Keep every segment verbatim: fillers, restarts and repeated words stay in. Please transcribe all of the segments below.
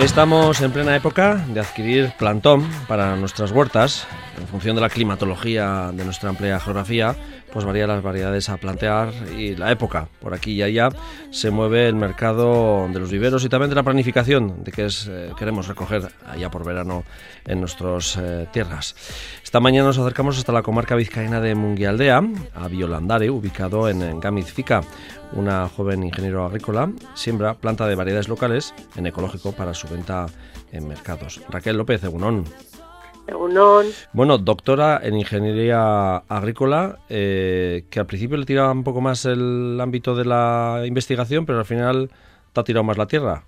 Estamos en plena época de adquirir plantón para nuestras huertas. En función de la climatología de nuestra amplia geografía, pues varían las variedades a plantear y la época. Por aquí y allá se mueve el mercado de los viveros y también de la planificación de qué es, eh, queremos recoger allá por verano en nuestras eh, tierras. Esta mañana nos acercamos hasta la comarca vizcaína de Munguialdea, a Biolandare, ubicado en, en Gámiz Fica. Una joven ingeniero agrícola siembra planta de variedades locales en ecológico para su venta en mercados. Raquel López, egunon. Egunon. Bueno, doctora en ingeniería agrícola, eh, que al principio le tiraba un poco más el ámbito de la investigación, pero al final te ha tirado más la tierra.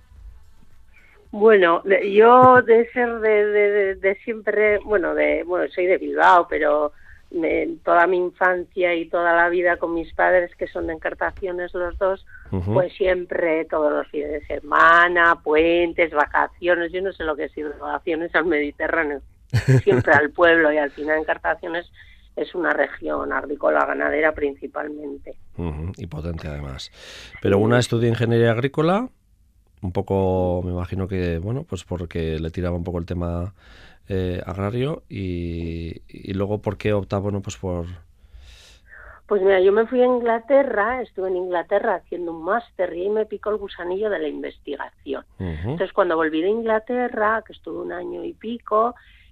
Bueno, yo de ser de, de, de, de siempre, bueno, de bueno, soy de Bilbao, pero de toda mi infancia y toda la vida con mis padres, que son de Encartaciones los dos, uh-huh. pues siempre, todos los fines de semana, puentes, vacaciones, yo no sé lo que es ir de vacaciones al Mediterráneo, siempre al pueblo, y al final Encartaciones es una región agrícola ganadera principalmente. Uh-huh. Y potente además. Pero una estudia ingeniería agrícola, un poco, me imagino que, bueno, pues porque le tiraba un poco el tema eh, agrario y, y luego ¿por qué opta, bueno, pues por...? Pues mira, yo me fui a Inglaterra, estuve en Inglaterra haciendo un máster y ahí me picó el gusanillo de la investigación. Uh-huh. Entonces cuando volví de Inglaterra, que estuve un año y pico,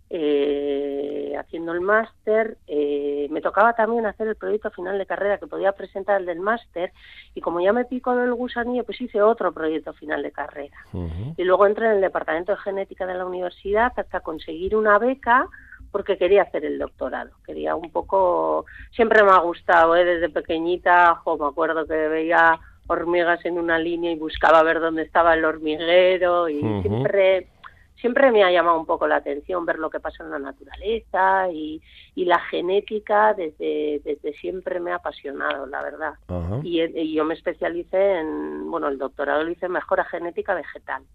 eh, haciendo el máster, eh, me tocaba también hacer el proyecto final de carrera que podía presentar el del máster, y como ya me picó el gusanillo, pues hice otro proyecto final de carrera. Uh-huh. Y luego entré en el departamento de genética de la universidad hasta conseguir una beca, porque quería hacer el doctorado, quería un poco, siempre me ha gustado, ¿eh? Desde pequeñita, jo, me acuerdo que veía hormigas en una línea y buscaba ver dónde estaba el hormiguero, y uh-huh. siempre... Siempre me ha llamado un poco la atención ver lo que pasa en la naturaleza, y, y la genética desde, desde siempre me ha apasionado, la verdad. Uh-huh. Y, y yo me especialicé en, bueno, el doctorado lo hice en mejora genética vegetal.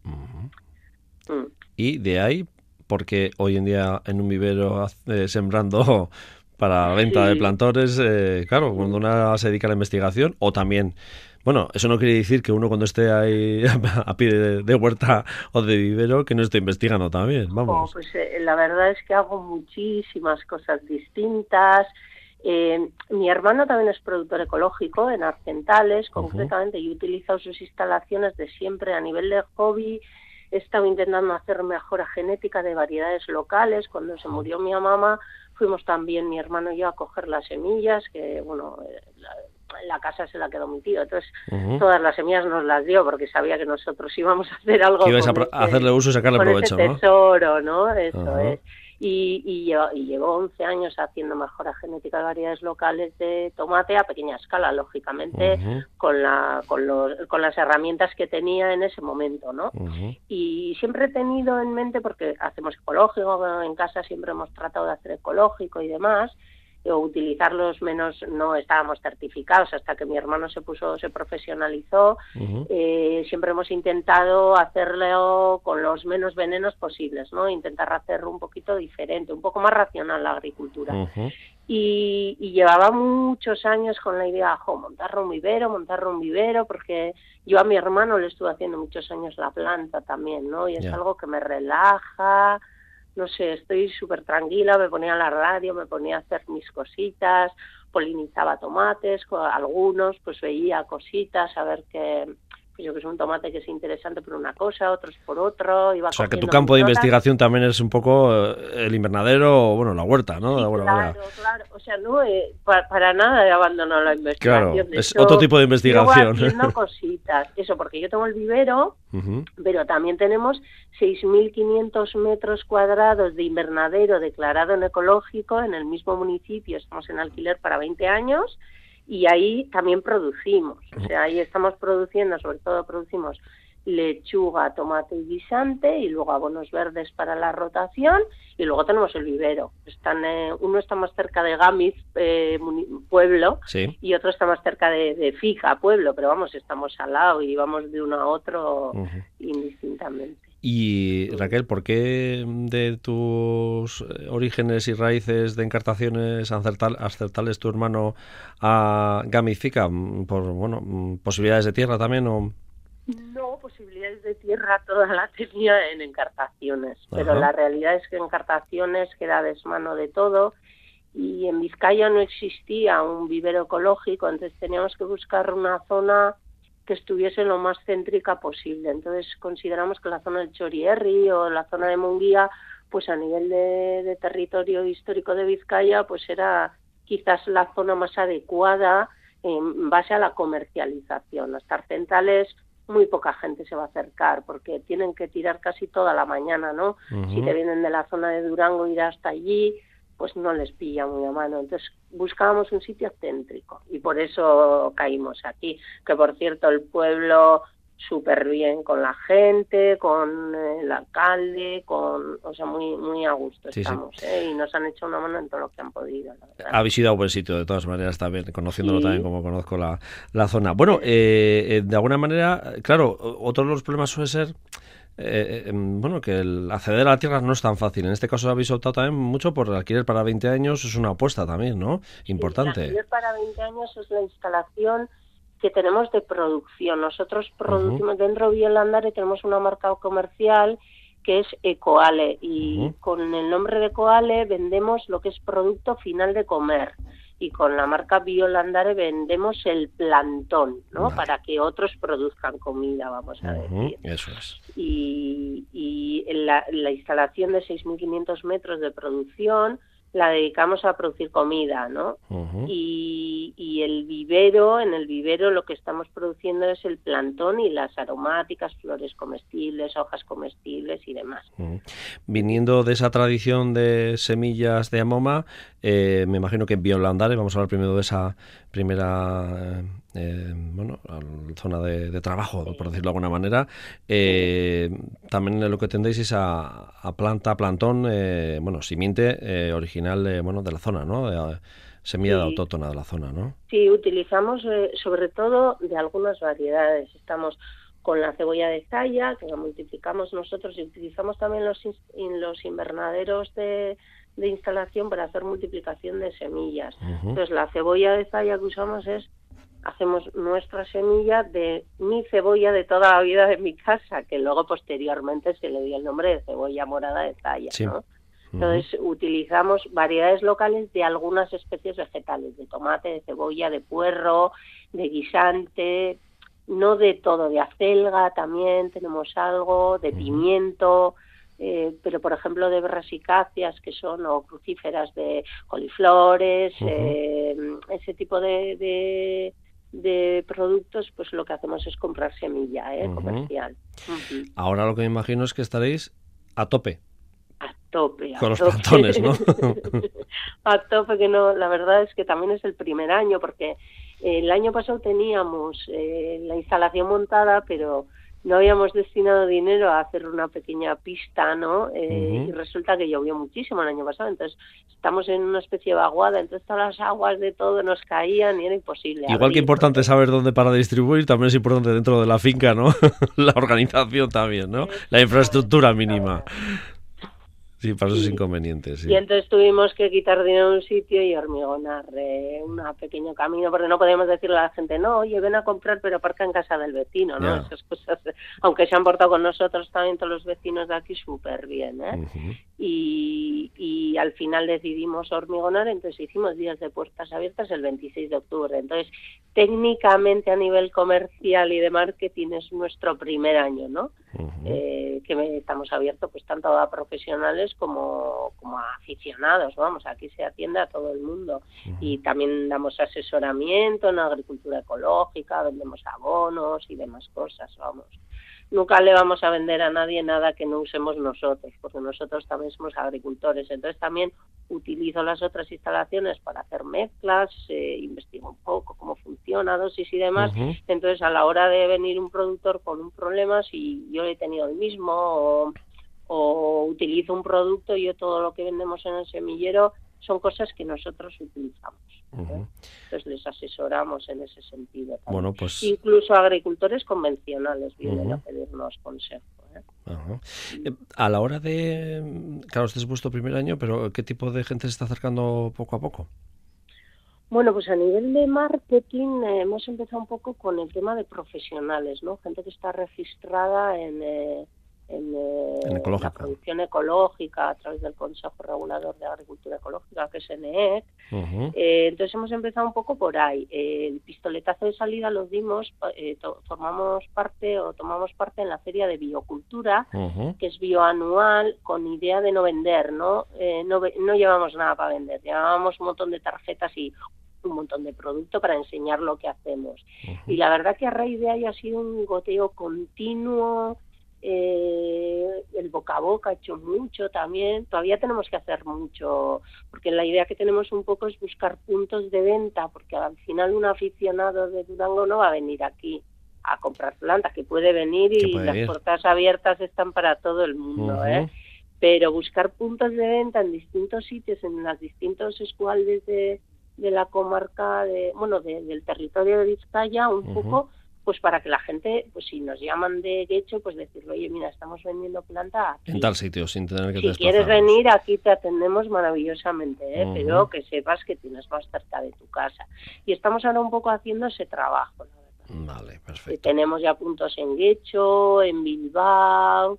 Uh-huh. Mm. Y de ahí, porque hoy en día en un vivero eh, sembrando para venta sí. de plantones, eh, claro, cuando una se dedica a la investigación, o también... Bueno, eso no quiere decir que uno cuando esté ahí a pie de, de huerta o de vivero que no esté investigando también, vamos. Oh, pues eh, la verdad es que hago muchísimas cosas distintas. Eh, mi hermano también es productor ecológico en Argentales, uh-huh. concretamente, y he utilizado sus instalaciones de siempre a nivel de hobby. He estado intentando hacer mejora genética de variedades locales. Cuando se murió mi mamá, fuimos también mi hermano y yo a coger las semillas, que bueno... La, la casa se la quedó mi tío, entonces uh-huh. todas las semillas nos las dio porque sabía que nosotros íbamos a hacer algo que ibas con a, ese, a hacerle uso y sacarle con provecho, ese ¿no? tesoro, ¿no? Eso uh-huh. es. Y, y, llevo, y llevo once años haciendo mejora genética de variedades locales de tomate a pequeña escala, lógicamente, uh-huh. con, la, con, los, con las herramientas que tenía en ese momento, ¿no? Uh-huh. Y siempre he tenido en mente, porque hacemos ecológico, en casa siempre hemos tratado de hacer ecológico y demás, o utilizarlos menos, no estábamos certificados hasta que mi hermano se puso, se profesionalizó. Uh-huh. Eh, siempre hemos intentado hacerlo con los menos venenos posibles, ¿no? Intentar hacerlo un poquito diferente, un poco más racional la agricultura. Uh-huh. Y, y llevaba muchos años con la idea, jo, montar un vivero, montar un vivero, porque yo a mi hermano le estuve haciendo muchos años la planta también, ¿no? Y es yeah. algo que me relaja. No sé, estoy súper tranquila, me ponía a la radio, me ponía a hacer mis cositas, polinizaba tomates, algunos, pues veía cositas, a ver qué, pues yo que es un tomate que es interesante por una cosa, otros por otro. Iba o sea, que tu campo de notas. Investigación también es un poco el invernadero, o bueno, la huerta, ¿no? Sí, de claro, manera. claro. O sea, no, eh, para, para nada he abandonado la investigación. Claro, de es hecho, otro tipo de investigación. Sigo haciendo cositas. Eso, porque yo tengo el vivero, uh-huh. pero también tenemos seis mil quinientos metros cuadrados de invernadero declarado en ecológico en el mismo municipio. Estamos en alquiler para veinte años. Y ahí también producimos, o sea, ahí estamos produciendo, sobre todo producimos lechuga, tomate y guisante, y luego abonos verdes para la rotación, y luego tenemos el vivero. Están, eh, uno está más cerca de Gámiz, eh, pueblo, sí. y otro está más cerca de, de Fija, pueblo, pero vamos, estamos al lado y vamos de uno a otro uh-huh. indistintamente. Y Raquel, ¿por qué de tus orígenes y raíces de Encartaciones Argentales tu hermano a Gámiz Fica? ¿Por bueno, posibilidades de tierra también o...? No, posibilidades variedades de tierra toda la tenía en Encartaciones, pero Ajá. la realidad es que Encartaciones queda a desmano de todo y en Vizcaya no existía un vivero ecológico, entonces teníamos que buscar una zona que estuviese lo más céntrica posible. Entonces consideramos que la zona del Chorierri o la zona de Munguía, pues a nivel de, de territorio histórico de Vizcaya, pues era quizás la zona más adecuada en base a la comercialización. Las Centrales muy poca gente se va a acercar porque tienen que tirar casi toda la mañana, ¿no? Uh-huh. Si te vienen de la zona de Durango, ir hasta allí, pues no les pilla muy a mano. Entonces buscábamos un sitio céntrico y por eso caímos aquí, que por cierto el pueblo súper bien con la gente, con el alcalde, con, o sea, muy muy a gusto sí, estamos, sí. ¿eh? Y nos han hecho una mano en todo lo que han podido. La verdad. Habéis ido a un buen sitio, de todas maneras, también, conociéndolo sí. también como conozco la, la zona. Bueno, eh, de alguna manera, claro, otro de los problemas suele ser Eh, eh, bueno, que el acceder a la tierra no es tan fácil. En este caso habéis optado también mucho por alquiler para veinte años, es una apuesta también, ¿no? Importante. Sí, el alquiler para veinte años es la instalación que tenemos de producción. Nosotros producimos, uh-huh. dentro de Biolandare tenemos una marca comercial que es Ecoale y uh-huh. con el nombre de Ecoale vendemos lo que es producto final de comer. Y con la marca Biolandare vendemos el plantón, ¿no? Vale. Para que otros produzcan comida, vamos a uh-huh, decir. Eso es. Y, y la, la instalación de seis mil quinientos metros de producción la dedicamos a producir comida, ¿no? Uh-huh. Y, y el vivero, en el vivero lo que estamos produciendo es el plantón y las aromáticas, flores comestibles, hojas comestibles y demás. Uh-huh. Viniendo de esa tradición de semillas de Amoma, eh, me imagino que en Biolandare, vamos a hablar primero de esa primera eh, bueno, zona de, de trabajo, sí. por decirlo de alguna manera, eh, sí. también lo que tendréis es a, a planta, plantón, eh, bueno, simiente eh, original de, bueno, de la zona, ¿no? De, semilla sí. autóctona de la zona, ¿no? Sí, utilizamos eh, sobre todo de algunas variedades. Estamos con la cebolla de Zaya, que la multiplicamos nosotros, y utilizamos también los, in, los invernaderos de, de instalación para hacer multiplicación de semillas. Uh-huh. Entonces, la cebolla de Zaya que usamos es, hacemos nuestra semilla de mi cebolla de toda la vida de mi casa, que luego posteriormente se le dio el nombre de cebolla morada de Zaya, sí. ¿no? Entonces uh-huh. utilizamos variedades locales de algunas especies vegetales, de tomate, de cebolla, de puerro, de guisante, no de todo, de acelga también tenemos algo, de uh-huh. pimiento, eh, pero por ejemplo de brasicáceas que son o crucíferas de coliflores, uh-huh. eh, ese tipo de, de, de productos, pues lo que hacemos es comprar semilla eh, uh-huh. comercial. Uh-huh. Ahora lo que me imagino es que estaréis a tope. A tope, a con los tope. plantones, ¿no? A tope, que no, la verdad es que también es el primer año, porque el año pasado teníamos eh, la instalación montada, pero no habíamos destinado dinero a hacer una pequeña pista, ¿no? Eh, uh-huh. Y resulta que llovió muchísimo el año pasado, entonces estamos en una especie de vaguada, entonces todas las aguas de todo nos caían y era imposible. Igual abrir, que importante porque... saber dónde para distribuir, también es importante dentro de la finca, ¿no? La organización también, ¿no? La infraestructura mínima. Sí, para esos inconvenientes. Sí. Y entonces tuvimos que quitar dinero de un sitio y hormigonar eh, un pequeño camino, porque no podíamos decirle a la gente, no, oye, ven a comprar, pero aparca en casa del vecino, ¿no? Yeah. Esas cosas, aunque se han portado con nosotros también todos los vecinos de aquí súper bien, ¿eh? Uh-huh. Y, y al final decidimos hormigonar, entonces hicimos días de puertas abiertas el veintiséis de octubre. Entonces, técnicamente a nivel comercial y de marketing es nuestro primer año, ¿no? Uh-huh. Eh, que estamos abiertos pues tanto a profesionales como, como a aficionados, vamos, aquí se atiende a todo el mundo uh-huh. y también damos asesoramiento en agricultura ecológica, vendemos abonos y demás cosas, vamos. Nunca le vamos a vender a nadie nada que no usemos nosotros, porque nosotros también somos agricultores, entonces también utilizo las otras instalaciones para hacer mezclas, eh, investigo un poco cómo funciona, dosis y demás, uh-huh. entonces a la hora de venir un productor con un problema, si yo he tenido el mismo o, o utilizo un producto, yo todo lo que vendemos en el semillero son cosas que nosotros utilizamos. ¿eh? Uh-huh. Entonces les asesoramos en ese sentido también. Bueno, pues... Incluso agricultores convencionales vienen uh-huh. a pedirnos consejo. ¿eh? Uh-huh. A la hora de... Claro, este es vuestro primer año, pero ¿qué tipo de gente se está acercando poco a poco? Bueno, pues a nivel de marketing eh, hemos empezado un poco con el tema de profesionales, ¿no? Gente que está registrada en, eh, en, eh, En la producción ecológica a través del Consejo Regulador de Agricultura Ecológica, que es N E C. Uh-huh. Eh, entonces hemos empezado un poco por ahí. Eh, el pistoletazo de salida lo dimos, eh, to- formamos parte o tomamos parte en la Feria de Biocultura, uh-huh. que es bioanual, con idea de no vender, ¿no? Eh, no, no llevamos nada para vender, llevábamos un montón de tarjetas y un montón de producto para enseñar lo que hacemos. Uh-huh. Y la verdad que a raíz de ahí ha sido un goteo continuo, eh, el boca a boca ha hecho mucho también, todavía tenemos que hacer mucho, porque la idea que tenemos un poco es buscar puntos de venta, porque al final un aficionado de Durango no va a venir aquí a comprar plantas, que puede venir y las ir? puertas abiertas están para todo el mundo, uh-huh. ¿eh? Pero buscar puntos de venta en distintos sitios, en los distintos escualdes de de la comarca, de bueno, de, del territorio de Vizcaya, un uh-huh. poco, pues para que la gente, pues si nos llaman de Guecho, pues decirle, oye, mira, estamos vendiendo planta aquí. En tal sitio, sin tener que Si quieres venir, aquí te atendemos maravillosamente, ¿eh? Uh-huh. Pero que sepas que tienes más cerca de tu casa. Y estamos ahora un poco haciendo ese trabajo, la verdad. Vale, perfecto. Y tenemos ya puntos en Guecho, en Bilbao,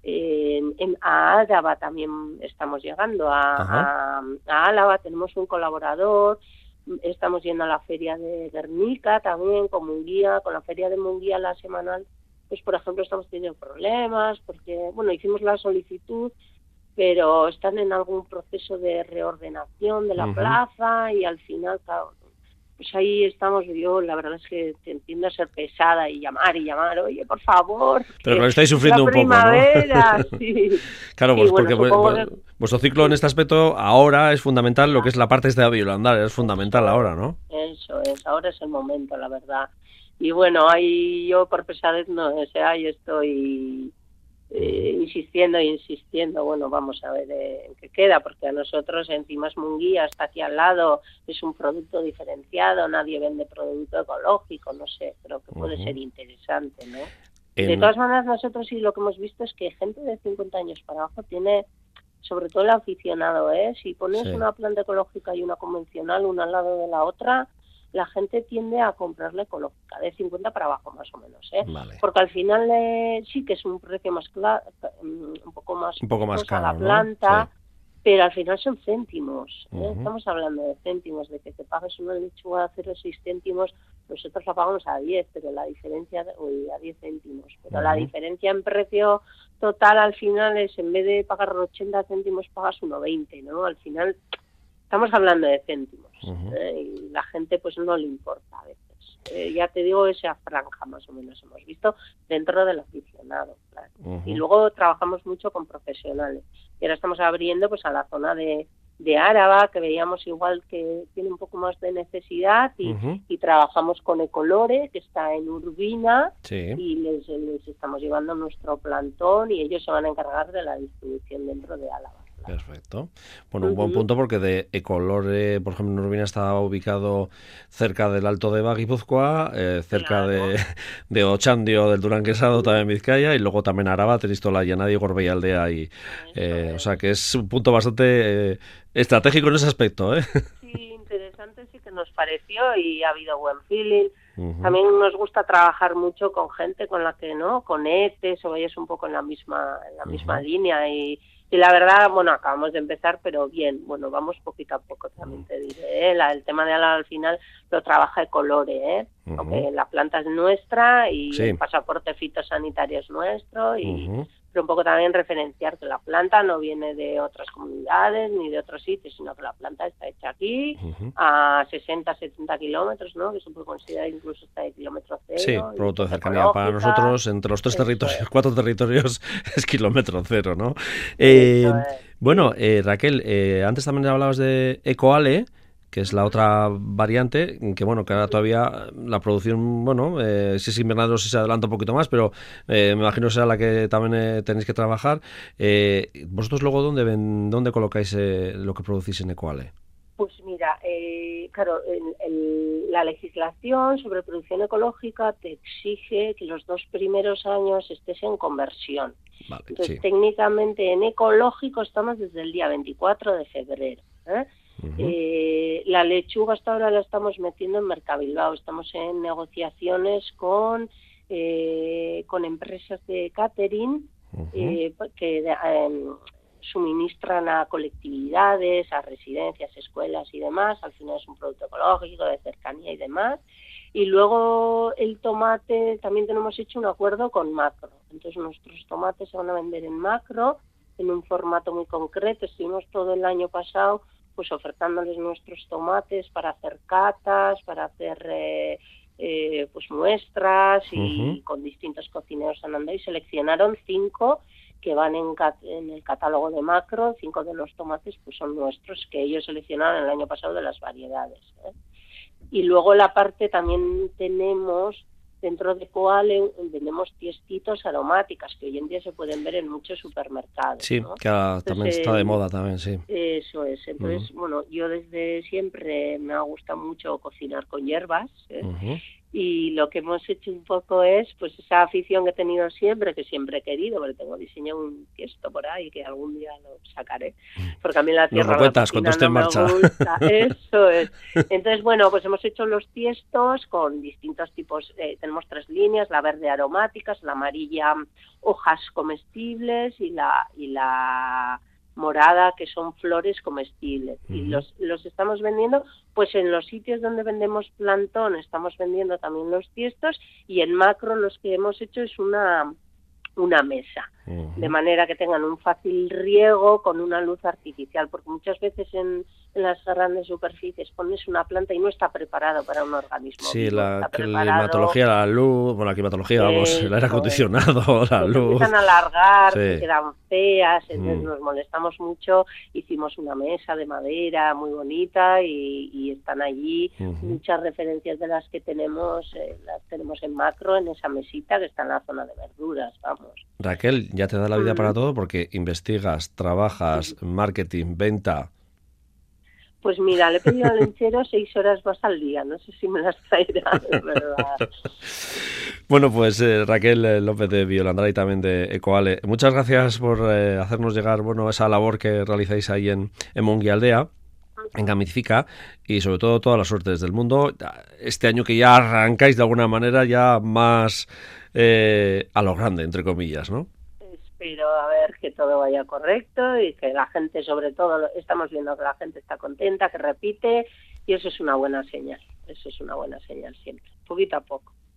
En, en a Álava también estamos llegando, a, a, a Álava tenemos un colaborador, estamos yendo a la feria de Guernica también con Munguía, con la feria de Munguía la semanal, pues por ejemplo estamos teniendo problemas porque, bueno, hicimos la solicitud, pero están en algún proceso de reordenación de la uh-huh. plaza y al final, claro, pues ahí estamos. Yo la verdad es que te entiendo a ser pesada y llamar y llamar, oye, por favor. Pero que lo estáis sufriendo un poco, ¿no? Sí. Claro, pues sí, porque bueno, pues, que... vuestro ciclo en este aspecto ahora es fundamental, lo que es la parte esta de Biolandar, es fundamental eso, ahora, ¿no? Eso es, ahora es el momento, la verdad. Y bueno, ahí yo por pesadez no, o sea, ahí estoy eh, insistiendo e insistiendo, bueno, vamos a ver eh, en qué queda, porque a nosotros encima es Munguía, está aquí al lado, es un producto diferenciado, nadie vende producto ecológico, no sé, creo que puede uh-huh. ser interesante, ¿no? En... De todas maneras, nosotros sí lo que hemos visto es que gente de cincuenta años para abajo tiene, sobre todo el aficionado, ¿eh? Si pones sí. una planta ecológica y una convencional una al lado de la otra, la gente tiende a comprar la ecológica, de cincuenta para abajo más o menos, ¿eh? Vale. Porque al final eh, sí que es un precio más claro, un poco más, un poco más caro, la planta, ¿no? Sí. Pero al final son céntimos, ¿eh? Uh-huh. Estamos hablando de céntimos, de que te pagues una lechuga a cero coma seis céntimos, nosotros la pagamos a diez, pero la diferencia, uy, a diez céntimos, pero uh-huh. la diferencia en precio total al final es, en vez de pagar ochenta céntimos, pagas uno veinte, ¿no? Al final estamos hablando de céntimos, uh-huh. ¿eh? Y la gente pues no le importa a veces. Eh, ya te digo, esa franja más o menos hemos visto dentro del aficionado, claro. Uh-huh. Y luego trabajamos mucho con profesionales. Y ahora estamos abriendo pues a la zona de, de Áraba, que veíamos igual que tiene un poco más de necesidad, y, uh-huh. y trabajamos con Ecolore, que está en Urbina, sí. y les, les estamos llevando nuestro plantón y ellos se van a encargar de la distribución dentro de Álava. Perfecto. Bueno, un uh-huh. buen punto porque de Ecolore, por ejemplo, en Urbina está ubicado cerca del Alto Deba, Guipúzcoa, eh, cerca claro. de, de Ochandio, del Duranguesado, uh-huh. también en Vizcaya, y luego también Araba, Teristola, Llanadi, Gorbea y Aldea. Y, eh, es. O sea que es un punto bastante eh, estratégico en ese aspecto, ¿eh? Sí, interesante sí que nos pareció y ha habido buen feeling. Uh-huh. También nos gusta trabajar mucho con gente con la que, ¿no? Con E T E S, o vayas un poco en la misma, en la uh-huh. misma línea y... Y la verdad, bueno, acabamos de empezar, pero bien, bueno, vamos poquito a poco, también te diré, ¿eh? La, el tema de Álava al final lo trabaja Ecolore, ¿eh? Uh-huh. Aunque la planta es nuestra y sí. el pasaporte fitosanitario es nuestro, y uh-huh. pero un poco también referenciar que la planta no viene de otras comunidades ni de otros sitios, sino que la planta está hecha aquí, uh-huh. a sesenta, setenta kilómetros, ¿no? Que se puede considerar incluso hasta de kilómetro cero. Sí, producto de cercanía para nosotros, entre los tres territorios, es. cuatro territorios, es kilómetro cero, ¿no? Eh, es. Bueno, eh, Raquel, eh, antes también hablabas de Ecoale, que es la otra variante, que bueno, que ahora todavía la producción, bueno, eh, si es invernadero si se adelanta un poquito más, pero eh, me imagino será la que también eh, tenéis que trabajar. Eh, ¿Vosotros luego dónde ven, dónde colocáis eh, lo que producís en Ecoale? Pues mira, eh, claro, el, el, la legislación sobre producción ecológica te exige que los dos primeros años estés en conversión. Vale, Entonces, sí. técnicamente en ecológico estamos desde el día veinticuatro de febrero, ¿eh? Uh-huh. Eh, la lechuga hasta ahora la estamos metiendo en Mercabilbao, estamos en negociaciones con, eh, con empresas de catering uh-huh. eh, que eh, suministran a colectividades, a residencias, escuelas y demás. Al final es un producto ecológico, de cercanía y demás. Y luego el tomate, también tenemos hecho un acuerdo con Macro. Entonces nuestros tomates se van a vender en Macro, en un formato muy concreto. Estuvimos todo el año pasado pues ofertándoles nuestros tomates para hacer catas, para hacer eh, eh, pues muestras y uh-huh. con distintos cocineros andando, y seleccionaron cinco que van en, cat- en el catálogo de Macro. Cinco de los tomates pues son nuestros, que ellos seleccionaron el año pasado de las variedades, ¿eh? Y luego la parte también tenemos, dentro de Ecoale, vendemos tiestitos aromáticas, que hoy en día se pueden ver en muchos supermercados. Sí, ¿no? que Entonces, también está de moda también, sí. Eso es. Entonces, uh-huh. bueno, yo desde siempre me ha gustado mucho cocinar con hierbas, ¿eh? Uh-huh. Y lo que hemos hecho un poco es, pues esa afición que he tenido siempre, que siempre he querido, porque tengo diseñado un tiesto por ahí que algún día lo sacaré, porque a mí la tierra Nos lo cuentas cuando esté en marcha. Gusta. Eso es. Entonces, bueno, pues hemos hecho los tiestos con distintos tipos, eh, tenemos tres líneas: la verde aromáticas, la amarilla hojas comestibles y la y la morada, que son flores comestibles. Uh-huh. Y los los estamos vendiendo pues en los sitios donde vendemos plantón, estamos vendiendo también los tiestos, y en Macro los que hemos hecho es una una mesa, uh-huh. de manera que tengan un fácil riego con una luz artificial, porque muchas veces en, en las grandes superficies pones una planta y no está preparado para un organismo. Sí, vivo, la climatología, la luz, bueno, la climatología, vamos, eh, el aire acondicionado, la luz. Empiezan a alargar, sí. se quedan feas, entonces mm. nos molestamos mucho. Hicimos una mesa de madera muy bonita y, y están allí uh-huh. muchas referencias de las que tenemos, eh, las tenemos en Macro, en esa mesita que está en la zona de verduras, vamos. Raquel, ya te da la vida uh-huh. para todo, porque investigas, trabajas, uh-huh. marketing, venta. Pues mira, le he pedido al lechero seis horas más al día, no sé si me las traerá, de verdad. Bueno, pues eh, Raquel López de Violandra y también de Ecoale, muchas gracias por eh, hacernos llegar, bueno, esa labor que realizáis ahí en, en Munguialdea, en Gamifica, y sobre todo todas las suertes del mundo. Este año que ya arrancáis de alguna manera ya más eh, a lo grande, entre comillas, ¿no? Espero a ver que todo vaya correcto y que la gente, sobre todo, estamos viendo que la gente está contenta, que repite, y eso es una buena señal, eso es una buena señal siempre, poquito a poco.